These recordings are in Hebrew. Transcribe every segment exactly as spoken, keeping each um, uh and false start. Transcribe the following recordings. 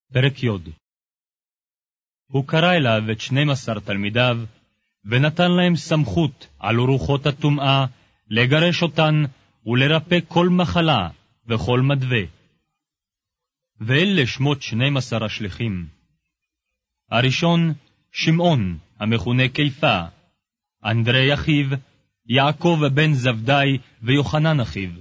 פרק י'. הוא קרא אליו את שנים עשר תלמידיו, ונתן להם סמכות על רוחות הטומאה, לגרש אותן ולרפא כל מחלה וכל מדווה. ואלה שמות שנים עשר השליחים. הראשון, שמעון, המכונה קיפה, אנדרי אחיו, יעקב בן זבדי ויוחנן אחיו,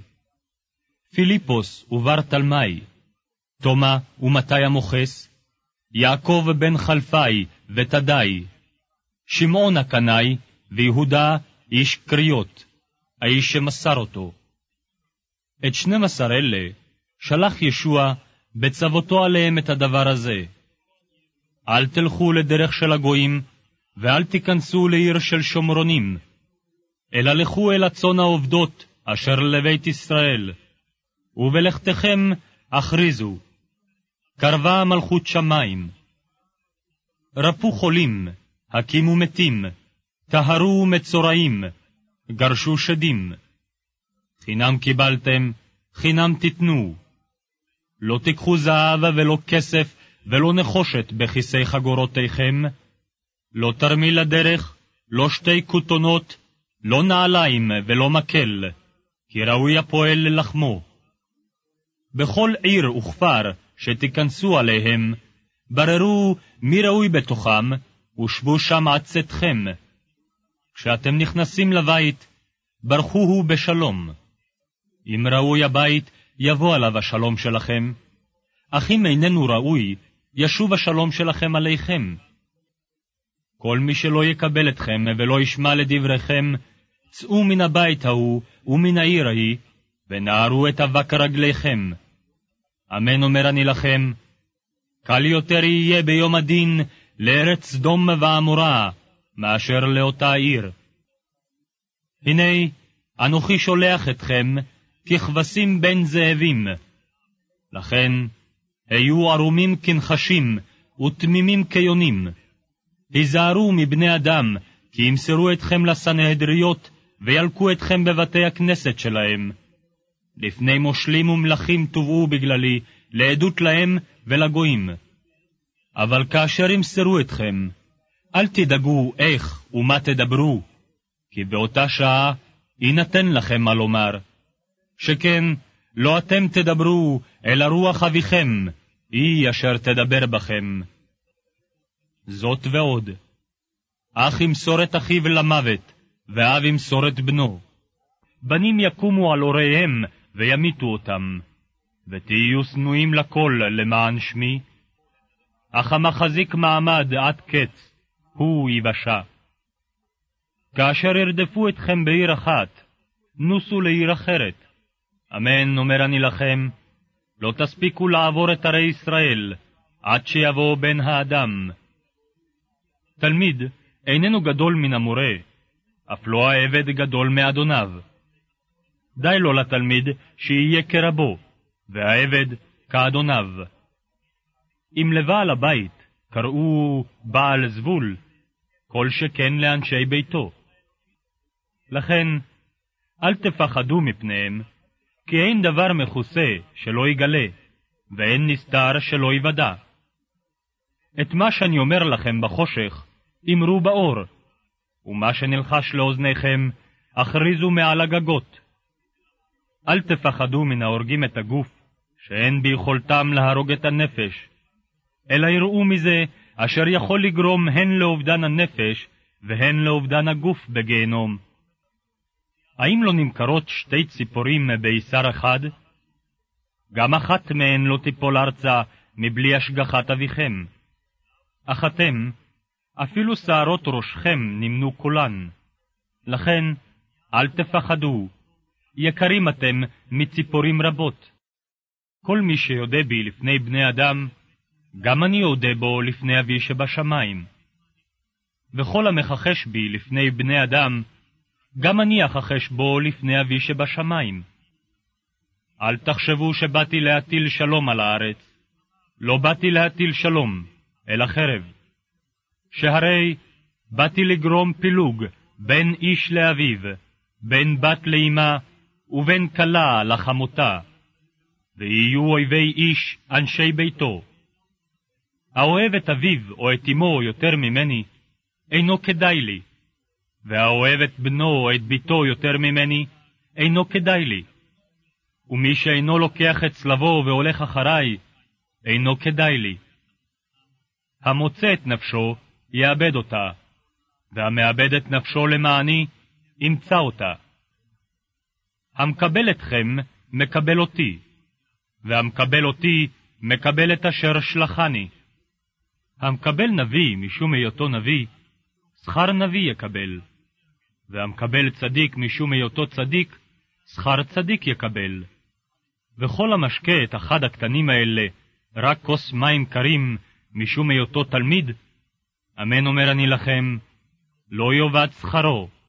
פיליפוס ובר תלמי, תומה ומתי המוכס, יעקב בן חלפי ותדי, שמעון הקנאי ויהודה איש קריות, האיש שמסר אותו. את שנים עשר אלה שלח ישוע בצוותו עליהם את הדבר הזה: אל תלכו לדרך של הגויים, ואל תיכנסו לעיר של שומרונים, אלא לכו אל הצאן העובדות אשר לבית ישראל, ובלכתכם הכריזו, קרבה מלכות שמיים. רפו חולים, הקימו מתים, טהרו מצורעים, גרשו שדים. חינם קיבלתם, חינם תיתנו. לא תיקחו זהב ולא כסף ולא נחושת בכיסי חגורותיכם, לא תרמיל לדרך, לא שתי כותונות, לא נעליים ולא מקל, כי ראוי הפועל ללחמו. בכל עיר וכפר שתיכנסו עליהם, בררו מי ראוי בתוכם, ושבו שם עד צאתכם. כשאתם נכנסים לבית, ברכוהו בשלום. אם ראוי הבית, יבוא עליו השלום שלכם, אך אם איננו ראוי, ישוב השלום שלכם עליכם. כל מי שלא יקבל אתכם ולא ישמע לדבריכם, צאו מן הבית ההוא ומן העיר ההיא, ונערו את אבק רגליכם. אמן אומר אני לכם, קל יותר יהיה ביום הדין לארץ סדום ועמורה, מאשר לאותה עיר. הנה, אנוכי שולח אתכם ככבשים בין זאבים. לכן, היו ערומים כנחשים ותמימים כיונים. היזהרו מבני אדם, כי ימסרו אתכם לסנהדריות, וילקו אתכם בבתי הכנסת שלהם. לפני מושלים ומלכים תובעו בגללי, לעדות להם ולגויים. אבל כאשר ימסרו אתכם, אל תדאגו איך ומה תדברו, כי באותה שעה יינתן לכם מה לומר. שכן לא אתם תדברו, אלא רוח אביכם, היא אשר תדבר בכם. זאת ועוד, אח ימסור את אחיו למוות, ואב ימסור את בנו. בנים יקומו על הוריהם וימיתו אותם, ותהיו שנואים לכל למען שמי. אך המחזיק מעמד עד קץ, הוא יבשע. כאשר ירדפו אתכם בעיר אחת, נוסו לעיר אחרת. אמן אומר אני לכם, לא תספיקו לעבור את ערי ישראל, עד שיבוא בן האדם. תלמיד איננו גדול מן המורה, אף לא העבד גדול מאדוניו. די לו לתלמיד שיהיה כרבו, והעבד כאדוניו. אם לבעל הבית קראו בעל זבול, כל שכן לאנשי ביתו. לכן, אל תפחדו מפניהם, כי אין דבר מכוסה שלא יגלה, ואין נסתר שלא יוודע. את מה שאני אומר לכם בחושך, אמרו באור, ומה שנלחש לאוזניכם, הכריזו מעל הגגות. אל תפחדו מן ההורגים את הגוף, שאין ביכולתם להרוג את הנפש, אלא יראו מזה אשר יכול לגרום הן לאובדן הנפש, והן לאובדן הגוף בגיהנום. האם לא נמכרות שתי ציפורים בישר אחד? גם אחת מהן לא תיפול ארצה מבלי השגחת אביכם. אך אתם, אפילו שערות ראשכם נמנו כולן. לכן, אל תפחדו, יקרים אתם מציפורים רבות. כל מי שיודע בי לפני בני אדם, גם אני יודע בו לפני אבי שבשמיים. וכל המכחש בי לפני בני אדם, גם אני אכחש בו לפני אבי שבשמיים. אל תחשבו שבאתי להטיל שלום על הארץ. לא באתי להטיל שלום, אלא חרב. שהרי באתי לגרום פילוג בין איש לאביו, בין בת לאמה, ובין כלה לחמותה, ויהיו אויבי איש אנשי ביתו. האוהב את אביו או את אמו יותר ממני, אינו כדאי לי, והאוהב את בנו או את ביתו יותר ממני, אינו כדאי לי. ומי שאינו לוקח את צלבו והולך אחריי, אינו כדאי לי. המוצא את נפשו, יאבד אותה, והמאבד את נפשו למעני, ימצא אותה. המקבל אתכם, מקבל אותי, והמקבל אותי, מקבל את אשר שלחני. המקבל נביא משום היותו נביא, שכר נביא יקבל, והמקבל צדיק משום היותו צדיק, שכר צדיק יקבל. וכל המשקה את אחד הקטנים האלה, רק כוס מים קרים משום היותו תלמיד, אמן אומר אני לכם, לא יאבד שכרו.